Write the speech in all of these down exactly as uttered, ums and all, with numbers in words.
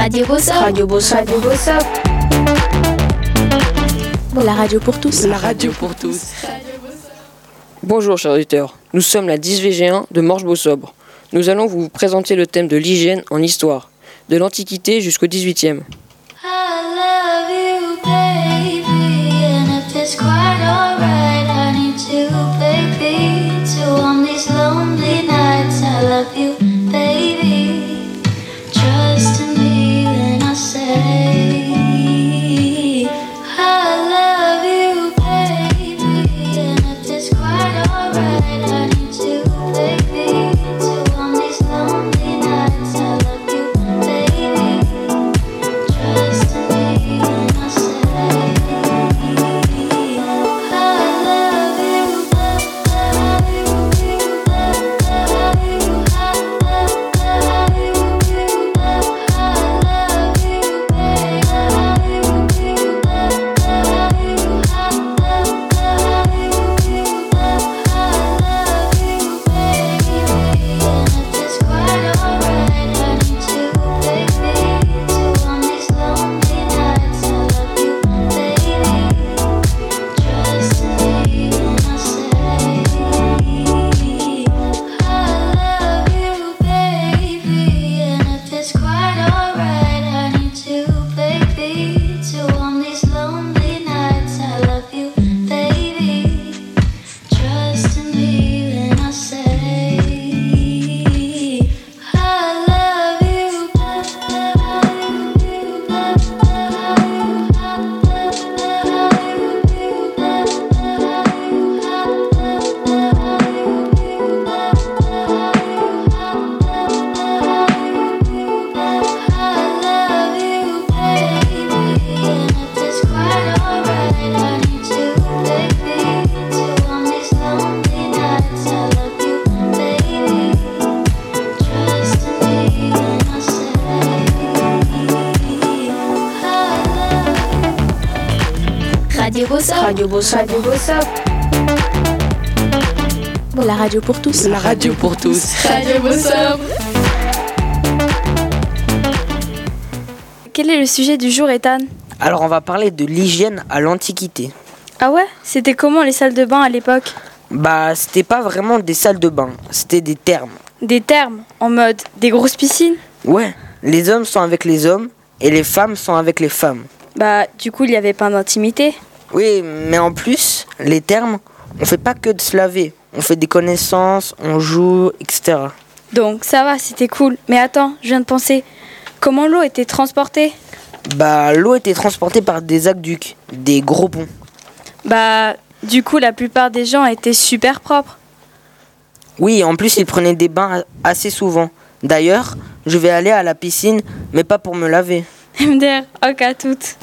Radio Bossop. Radio Bossop. Radio Bossop. La radio pour tous. La radio pour tous. Bonjour chers auditeurs, nous sommes la dix V G un de Morges Beausobre. Nous allons vous présenter le thème de l'hygiène en histoire, de l'Antiquité jusqu'au dix-huitième. Radio Bossop. Radio Bossop. Radio Bossop. La radio pour tous. La radio pour tous. Radio Bossop. Quel est le sujet du jour, Ethan? Alors on va parler de l'hygiène à l'Antiquité. Ah ouais? C'était comment les salles de bain à l'époque? Bah c'était pas vraiment des salles de bain, c'était des thermes. Des thermes, en mode des grosses piscines? Ouais, les hommes sont avec les hommes et les femmes sont avec les femmes. Bah du coup il y avait pas d'intimité. Oui, mais en plus, les thermes, on fait pas que de se laver. On fait des connaissances, on joue, et cetera. Donc ça va, c'était cool. Mais attends, je viens de penser, comment l'eau était transportée? Bah l'eau était transportée par des aqueducs, des gros ponts. Bah du coup la plupart des gens étaient super propres. Oui, en plus ils prenaient des bains assez souvent. D'ailleurs, je vais aller à la piscine, mais pas pour me laver. M D R, ok à toutes.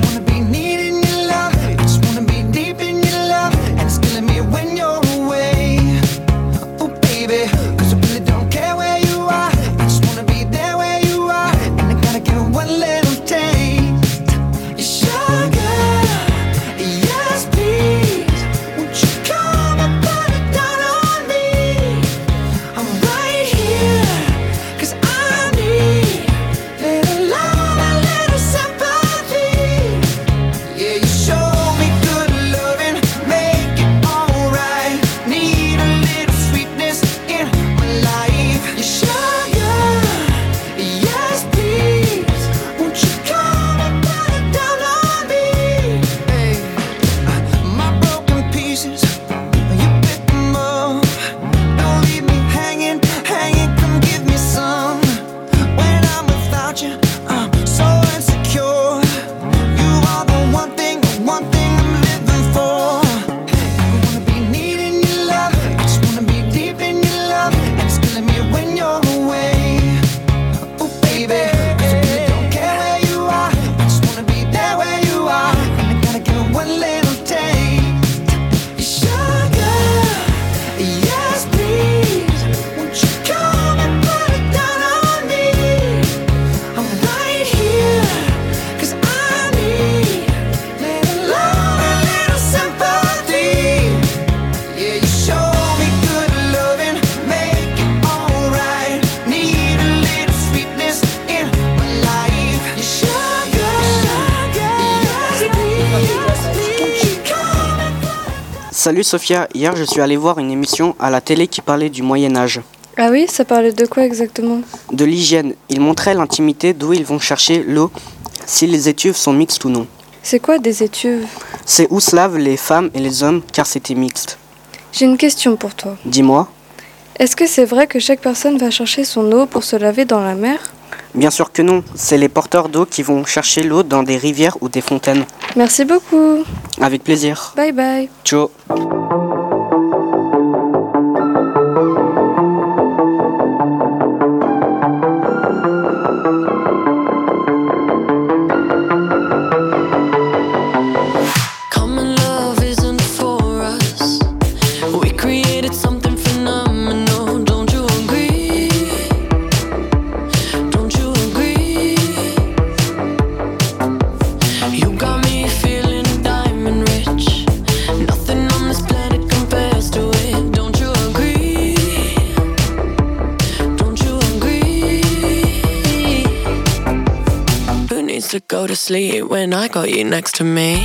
When you're away Salut Sophia, hier je suis allé voir une émission à la télé qui parlait du Moyen-Âge. Ah oui, ça parlait de quoi exactement? De l'hygiène. Ils montraient l'intimité d'où ils vont chercher l'eau, si les étuves sont mixtes ou non. C'est quoi des étuves? C'est où se lavent les femmes et les hommes car c'était mixte. J'ai une question pour toi. Dis-moi. Est-ce que c'est vrai que chaque personne va chercher son eau pour se laver dans la mer? Bien sûr que non, c'est les porteurs d'eau qui vont chercher l'eau dans des rivières ou des fontaines. Merci beaucoup. Avec plaisir. Bye bye. Ciao. To go to sleep when I got you next to me.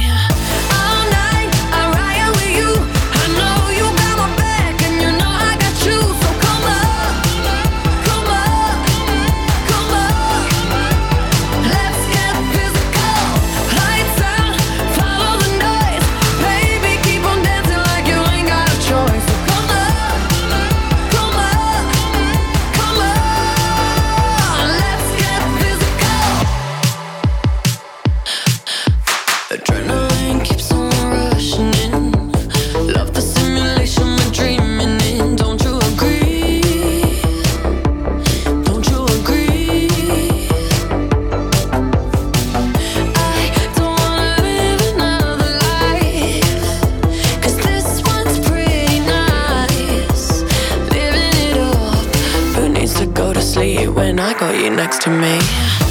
Adrenaline keeps on rushing in. Love the simulation we're dreaming in. Don't you agree? Don't you agree? I don't wanna live another life, 'cause this one's pretty nice. Living it up. Who needs to go to sleep when I got you next to me?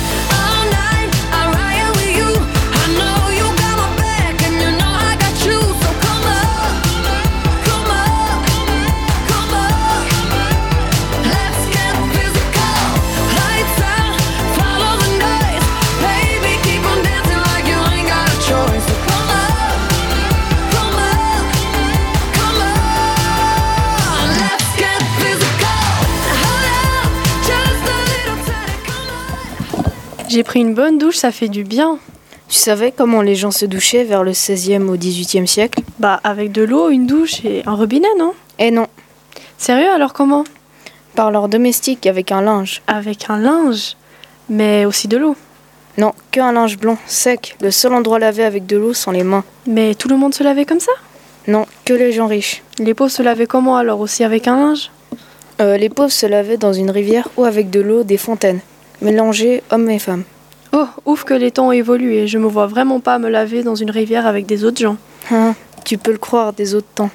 J'ai pris une bonne douche, ça fait du bien. Tu savais comment les gens se douchaient vers le seizième au dix-huitième siècle? Bah, avec de l'eau, une douche et un robinet, non? Eh non. Sérieux, alors comment? Par leur domestique, avec un linge. Avec un linge? Mais aussi de l'eau? Non, que un linge blanc, sec. Le seul endroit lavé avec de l'eau sont les mains. Mais tout le monde se lavait comme ça? Non, que les gens riches. Les pauvres se lavaient comment alors? Aussi avec un linge? euh, Les pauvres se lavaient dans une rivière ou avec de l'eau des fontaines. Mélangés hommes et femmes. Oh, ouf que les temps ont évolué. Je me vois vraiment pas me laver dans une rivière avec des autres gens. Hein, tu peux le croire, des autres temps.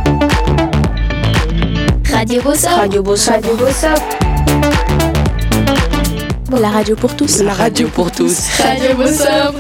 Radio Bossop. Radio Bossop. Radio Bossop. La radio pour tous. La radio pour tous. Radio Bossop.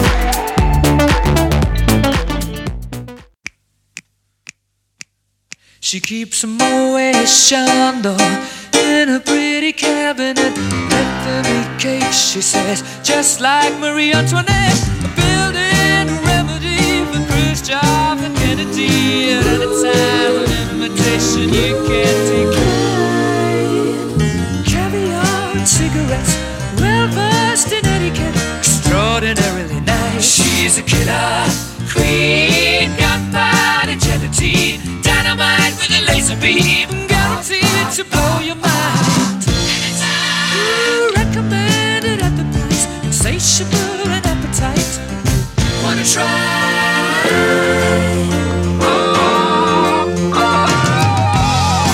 She keeps a Moet Chandon in a pretty cabinet. Let them eat cake, she says, just like Marie Antoinette. A building remedy for Khrushchev and Kennedy. At any time, an invitation you can't decline. Caviar and cigarettes, well versed in etiquette, extraordinarily nice. She's a killer queen, gunpowder gelatine, dynamite with a laser beam, guaranteed to blow your mind. Ooh, recommended at the price, insatiable and appetite. Wanna try? Oh, oh, oh.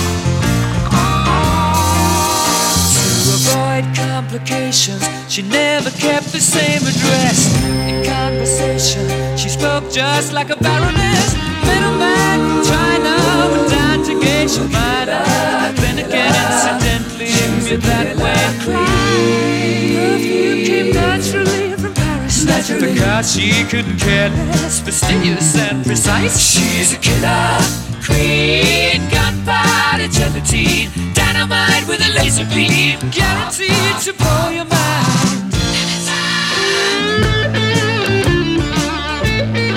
To avoid complications, she never kept the same address. In conversation, she spoke just like a baroness. Middleman from China went down to gauge your mind. Then again, incidentally, with that way clean. Perfume came naturally from Paris. Naturally. Because she couldn't care less, fastidious and precise. She's a killer queen, gunpowder gelatine, dynamite with a laser beam, guaranteed to blow your mind.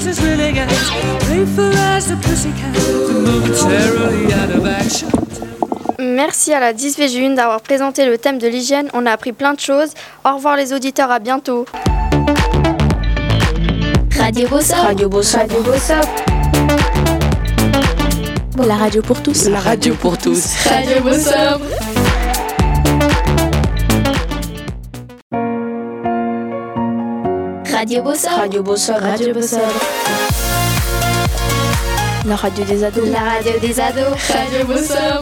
is willing and playful as the pussycat, momentarily out of action. Merci à la dix V G un d'avoir présenté le thème de l'hygiène. On a appris plein de choses. Au revoir les auditeurs, à bientôt. Radio Bossop. Radio Bossop. Radio Bossop. La radio pour tous. La radio pour tous. Radio Bossop. Radio Bossop. Radio Bossop. Radio Bossop. La radio des ados. La radio des ados. Radio Bossop.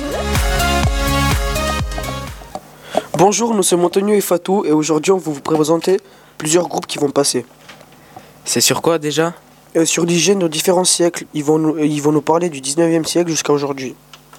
Bonjour, nous sommes Antonio et Fatou et aujourd'hui on va vous présenter plusieurs groupes qui vont passer. C'est sur quoi déjà? Euh, sur l'hygiène dans différents siècles, ils vont nous, ils vont nous parler du dix-neuvième siècle jusqu'à aujourd'hui.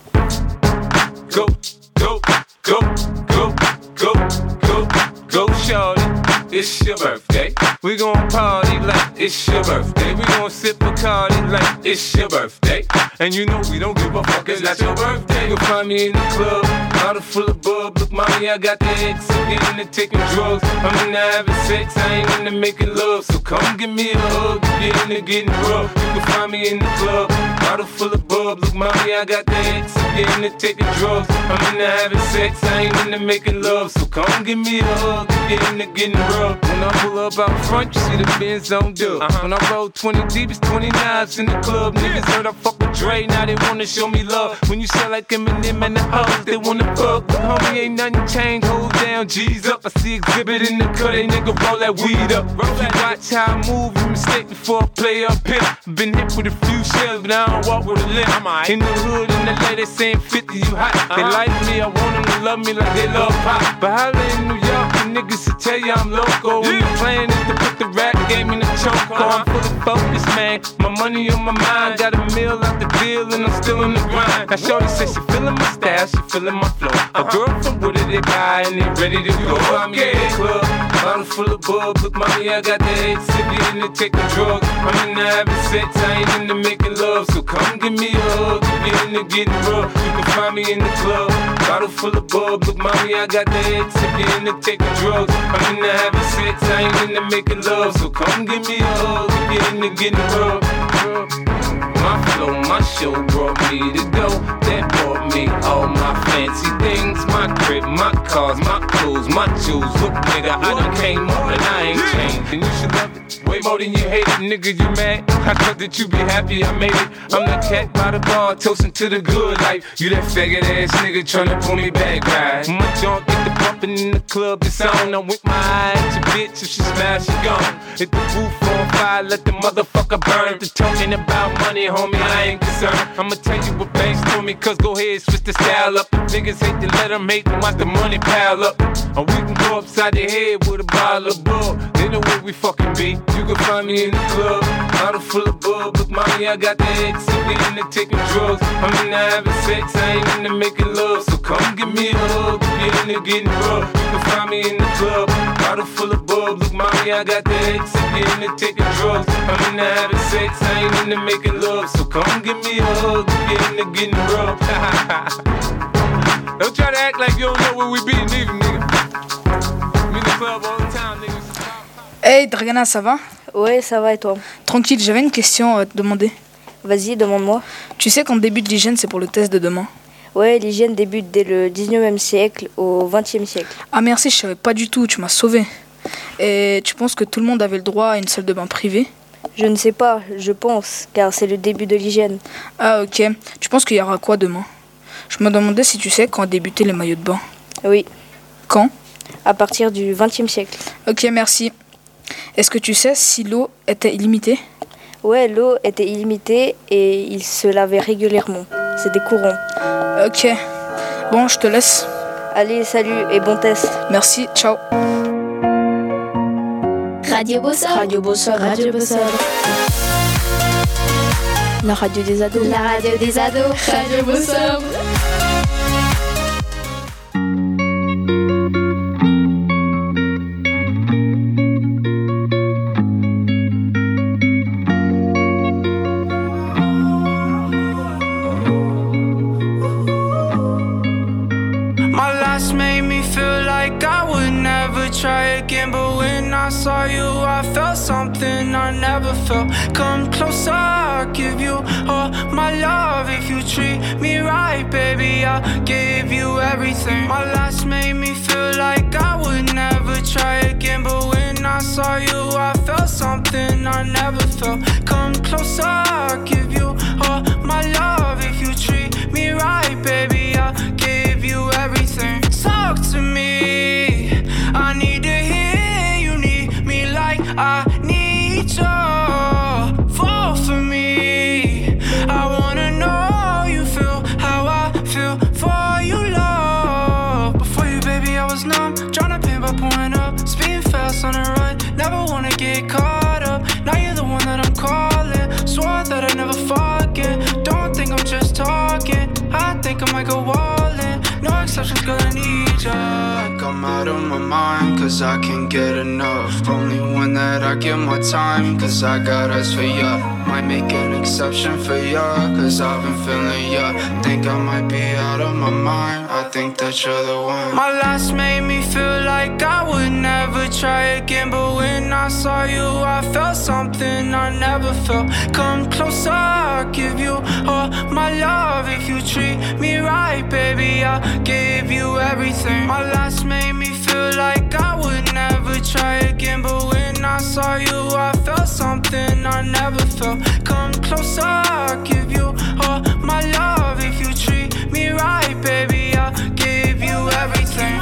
Go, go, go, go, go, go, go, shorty. It's your birthday. We gon' party like it's your birthday. We gon' sip Bacardi like it's your birthday. And you know we don't give a fuck, it's not your birthday. You'll find me in the club, bottle full of bub. Look, mommy, I got the X. I'm getting into taking drugs. I'm into having sex, I ain't into making love. So come give me a hug, get into getting rough. You can find me in the club, bottle full of bub. Look, mommy, I got the X. I'm getting into taking drugs. I'm into having sex, I ain't into making love. So come give me a hug, get into getting rough. When I pull up out front, you see the Benz on dub. Uh-huh. When I roll twenty deep, it's twenty-nines in the club. Niggas heard I fuck with Dre, now they wanna show me love. When you sell like Eminem and the hoes, they wanna fuck. But homie, ain't nothing changed, hold down, G's up. I see exhibit in the cut, they nigga roll that weed up. If you watch how I move, you mistake before I play up here. Been hit with a few shells, but I don't walk with a limp. In the hood, in the lady, they saying fifty, you hot. They like me, I want them to love me like they love pop. But holla in New York, the niggas will tell you I'm loco. When the plan is to put the rap game in the choke. I'm fully focused, man. My money on my mind. Got a meal out the deal and I'm still in the grind. Now shorty says she feeling my style, she feeling my flow. A girl from Wooded, they buy and they ready to go. I'm in the club, bottle full of bub. Look, mommy, I got the X. If you into taking drugs, I'm into having sex, I ain't into making love. So come give me a hug, if you into getting rough. You can find me in the club, bottle full of bub. Look, mommy, I got the X. If you into taking drugs, I'm into having sex, I ain't into making love. So come give me a hug, if you into getting rough. My flow, my show brought me to go. That brought me all my fancy things. My crib, my cars, my clothes, my jewels. Look, nigga, I done came up and I ain't changed. And you should love it way more than you hate it. Nigga, you mad? I thought that you be happy I made it. I'm the cat by the bar, toasting to the good life. You that faggot ass nigga tryna pull me back, right? My junk get the bumpin' in the club, it's on. I'm with my eye at your bitch, if she smash, she gone. Hit the roof on fire, let the motherfucker burn. The talking about money, homie, I ain't concerned. I'ma tell you what banks told me, cause go ahead, switch the style up. Niggas hate to let them hate and watch the money pile up. Or we can go upside the head with a bottle of bub. They know where we fucking be. You can find me in the club, bottle full of bub. Look, mommy, I got the X. If you into taking drugs, I'm into having sex, I ain't into making love. So come give me a hug, if you into getting rough. You can find me in the club, bottle full of bub. Look, mommy, I got the X. If you into taking drugs, I'm into having sex, I ain't into making love. So come give me a hug, if you into getting rough. Don't try to act like you don't know where we be, neither, nigga. I'm in the club all the time, nigga. Hey Dragana, ça va? Ouais, ça va et toi? Tranquille, j'avais une question à te demander. Vas-y, demande-moi. Tu sais qu'en début de l'hygiène, c'est pour le test de demain? Ouais, l'hygiène débute dès le dix-neuvième siècle au vingtième siècle. Ah merci, je savais pas du tout, tu m'as sauvé. Et tu penses que tout le monde avait le droit à une salle de bain privée? Je ne sais pas, je pense, car c'est le début de l'hygiène. Ah ok, tu penses qu'il y aura quoi demain? Je me demandais si tu sais quand débutait les maillots de bain. Oui. Quand? À partir du vingtième siècle. Ok, merci. Est-ce que tu sais si l'eau était illimitée? Ouais, l'eau était illimitée et il se lavait régulièrement. C'est des courants. Ok. Bon, je te laisse. Allez, salut et bon test. Merci, ciao. Radio Bossop. Radio Bossop. Radio Bossop. La radio des ados. La radio des ados. Radio Bossop. My last made me feel like I would never try again. again, but when I saw you, I felt something I never felt. Come closer, I'll give you all my love. If you treat me right, baby, I'll give you everything. My last made me feel like I would never try again, but when I saw you, I felt something I never felt. Come closer, I'll give you all my love. If you treat me right, baby, I'll give you everything. Talk to me, I need to hear you need me like I need you. Fall for me, I wanna know you feel how I feel for you, love. Before you, baby, I was numb, tryna pain by pouring up, speeding fast on the run, never wanna get caught up. Now you're the one that I'm calling, swore that I'd never forget. Don't think I'm just talking, I think I might go all in. No exceptions, girl, I need ya. I'm out of my mind, cause I can't get enough. Only one that I give my time, cause I got eyes for ya. Might make an exception for ya, cause I've been feeling ya. Think I might be out of my mind, I think that you're the one. My last made me feel like I would never try again, but when I saw you, I felt something I never felt. Come closer, I'll give you all my love. If you treat me right, baby, I'll give you everything. My last made me feel like I would never try again, but when I saw you, I felt something I never felt. Come closer, I'll give you all my love. If you treat me right, baby, I'll give you everything.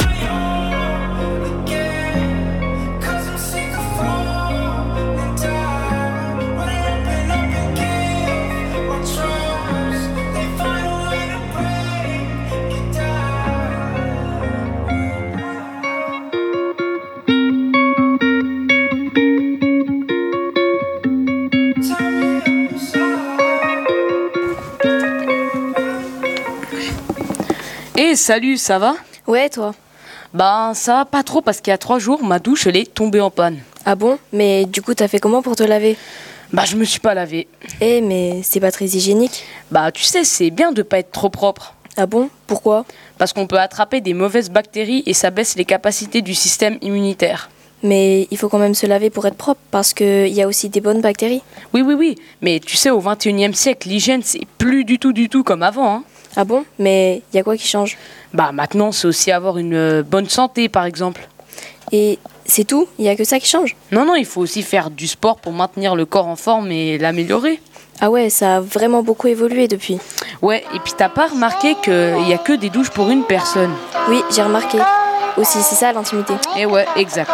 Hey, salut, ça va? Ouais, toi? Ben, ça va pas trop parce qu'il y a trois jours, ma douche, elle est tombée en panne. Ah bon? Mais du coup, t'as fait comment pour te laver? Bah, je me suis pas lavé. Eh, mais c'est pas très hygiénique. Bah, tu sais, c'est bien de pas être trop propre. Ah bon? Pourquoi? Parce qu'on peut attraper des mauvaises bactéries et ça baisse les capacités du système immunitaire. Mais il faut quand même se laver pour être propre, parce qu'il y a aussi des bonnes bactéries. Oui, oui, oui. Mais tu sais, au vingt et unième siècle, l'hygiène, c'est plus du tout, du tout comme avant, hein. Ah bon? Mais il y a quoi qui change? Bah maintenant, c'est aussi avoir une euh, bonne santé, par exemple. Et c'est tout? Il y a que ça qui change? Non, non, il faut aussi faire du sport pour maintenir le corps en forme et l'améliorer. Ah ouais, ça a vraiment beaucoup évolué depuis. Ouais, et puis t'as pas remarqué qu'il y a que des douches pour une personne? Oui, j'ai remarqué. Aussi, c'est ça l'intimité. Et ouais, exact.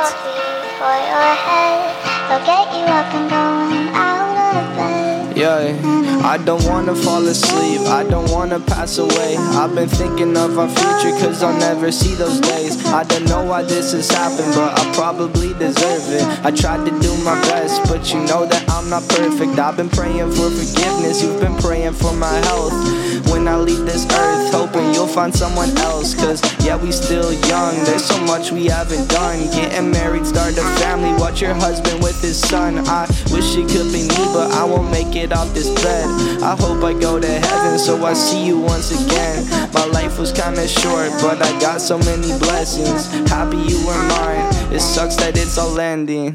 Yeah, I don't wanna fall asleep, I don't wanna pass away. I've been thinking of our future cause I'll never see those days. I don't know why this has happened, but I probably deserve it. I tried to do my best, but you know that I'm not perfect. I've been praying for forgiveness, you've been praying for my health. When I leave this earth, hoping you'll find someone else. Cause yeah, we still young, there's so much we haven't done. Getting married, start a family, watch your husband with his son. I wish it could be me, but I won't make it off this bed. I hope I go to heaven, so I see you once again. My life was kinda short, but I got so many blessings. Happy you were mine, it sucks that it's all ending.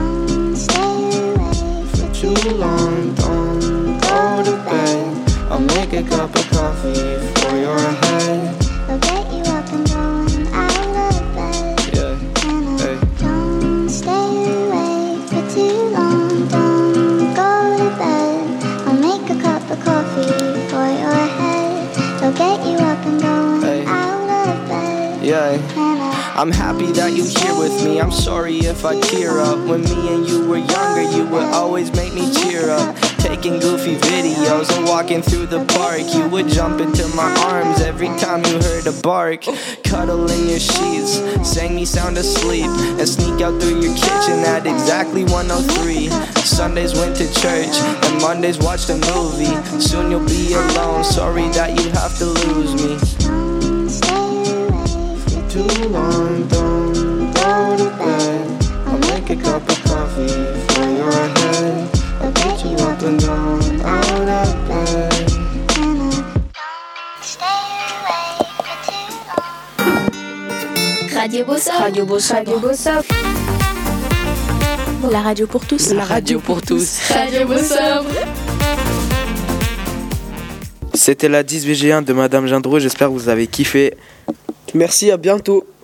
For too long, don't go to bed. I'll make a cup of coffee for your head. I'll get you up and going out of bed. Yeah, hey. Don't stay awake for too long. Don't go to bed. I'll make a cup of coffee for your head. I'll get you up and going hey. out of bed. Yeah. I'm happy that you're here with me. I'm sorry if I tear up. When me and you were younger, you would always make me cheer up. Taking goofy videos and walking through the park. You would jump into my arms every time you heard a bark. Cuddle in your sheets, sang me sound asleep, and sneak out through your kitchen at exactly one oh three. Sundays went to church, and Mondays watched a movie. Soon you'll be alone, sorry that you have to lose me. For too long, don't go to bed. I'll make a cup of coffee for your head. I'll get you up and down, out of bed. Radio Bossop. Radio Bossop. Radio Bossop. La radio pour tous. La radio pour tous. Radio Bossombre. C'était la dix V G un de Madame Gendreau, j'espère que vous avez kiffé. Merci, à bientôt.